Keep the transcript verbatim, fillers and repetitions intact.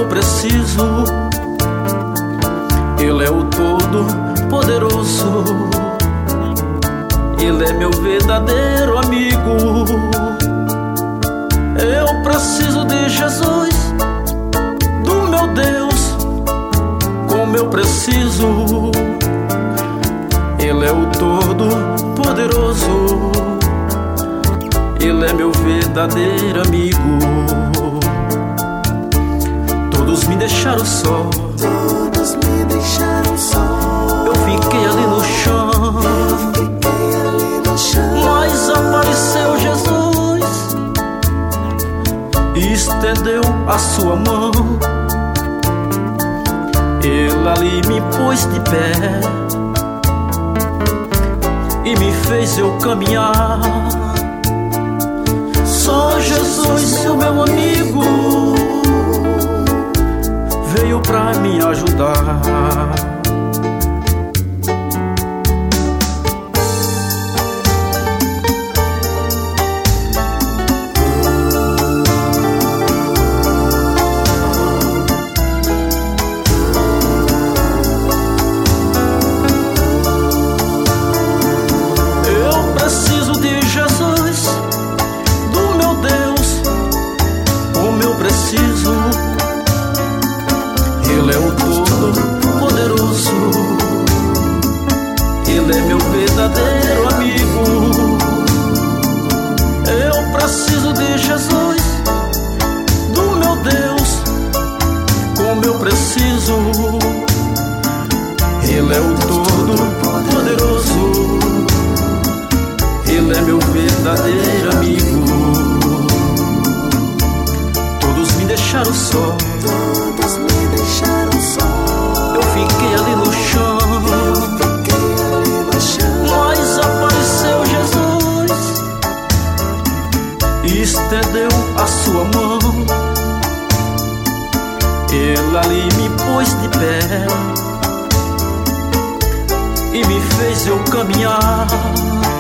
preciso. Ele é o Todo-Poderoso, Ele é meu verdadeiro amigo. Eu preciso de Jesus, do meu Deus, como eu preciso. Ele é o Todo-Poderoso, Ele é meu verdadeiro amigo. Todos me deixaram só, todos me deixaram só. Eu fiquei ali no chão, eu fiquei ali no chão. Mas apareceu Jesus e estendeu a sua mão. Ele ali me pôs de pé e me fez eu caminhar. Só Jesus, o meu amigo, veio pra me ajudar. Eu preciso de Jesus, do meu Deus, como eu preciso. Ele é o Todo-Poderoso, Ele é meu verdadeiro amigo. Eu preciso de Jesus, do meu Deus, como eu preciso. Ele é o Todo-Poderoso, Ele é meu verdadeiro amigo. Todos me deixaram só, todos me deixaram só. Eu fiquei ali no chão, eu fiquei ali no chão. Mas apareceu Jesus e estendeu a sua mão. Ele ali me pôs de pé e me fez eu caminhar.